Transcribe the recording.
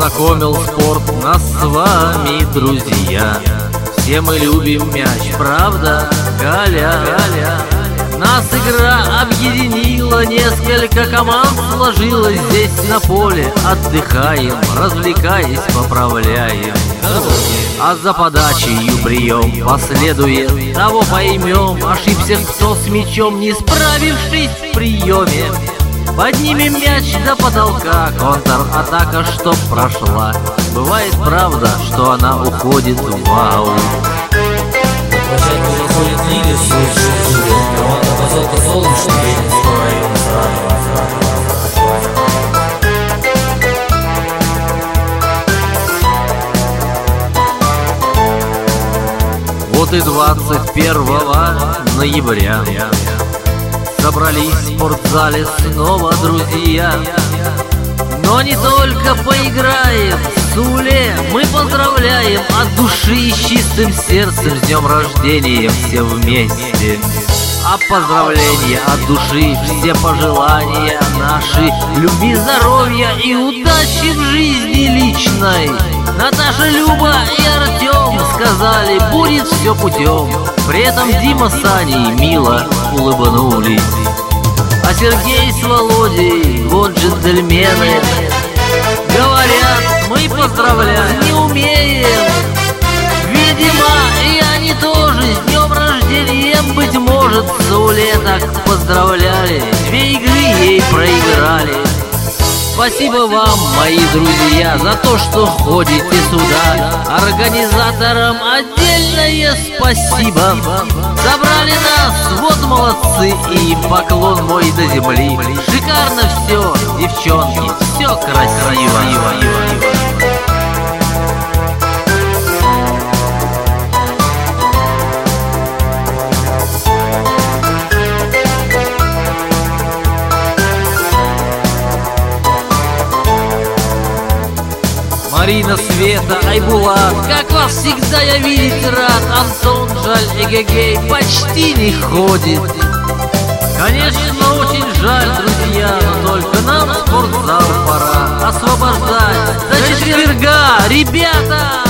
Познакомил спорт нас с вами, друзья. Все мы любим мяч, правда, Галя? Нас игра объединила, несколько команд сложилось здесь на поле. Отдыхаем, развлекаясь, поправляем. А за подачей прием последует, того поймем. Ошибся кто с мячом, не справившись в приеме. Поднимем мяч до потолка, контр-атака, чтоб прошла. Бывает, правда, что она уходит в аут. Площадку заходит лига, команда «Позолота солнечный», скоро ее Вот и 21 ноября собрались в спортзале снова друзья. Но не только поиграем, Суле мы поздравляем от души и с чистым сердцем с днем рождения все вместе. А поздравления от души, все пожелания наши, любви, здоровья и удачи в жизни личной. Наташа, Люба и Артем сказали, будет все путем. При этом Дима с Аней мило улыбнулись. А Сергей с Володей, вот джентльмены, говорят, мы поздравлять не умеем. Видимо, и они тоже с днем рождения, быть может, Суле так поздравляли. 2 игры ей проиграли. Спасибо вам, мои друзья, за то, что ходите сюда. Организаторам отдельное спасибо. Собрали нас, вот молодцы, и им поклон мой до земли. Шикарно все, девчонки, все красиво. Марина, Света, Айбулат, как вас всегда я видеть рад. Антон, жаль, эгегей, почти не ходит. Конечно, очень жаль, друзья, но только нам в спортзал пора освобождать до четверга, ребята!